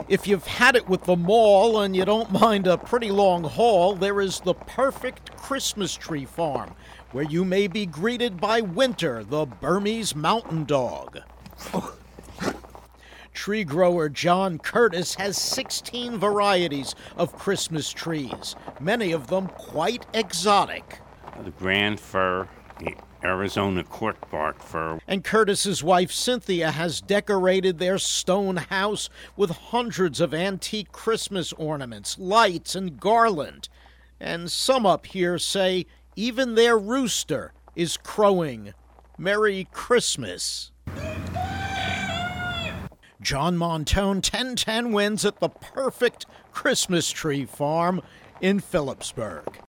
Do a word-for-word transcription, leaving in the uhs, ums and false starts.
If you've had it with the mall and you don't mind a pretty long haul, there is the perfect Christmas tree farm, where you may be greeted by Winter, the Burmese mountain dog. Tree grower John Curtis has sixteen varieties of Christmas trees, many of them quite exotic. The grand fir, the Arizona corkbark fir. And Curtis's wife Cynthia has decorated their stone house with hundreds of antique Christmas ornaments, lights, and garland. And some up here say even their rooster is crowing Merry Christmas. John Montone, ten ten wins at the perfect Christmas tree farm in Phillipsburg.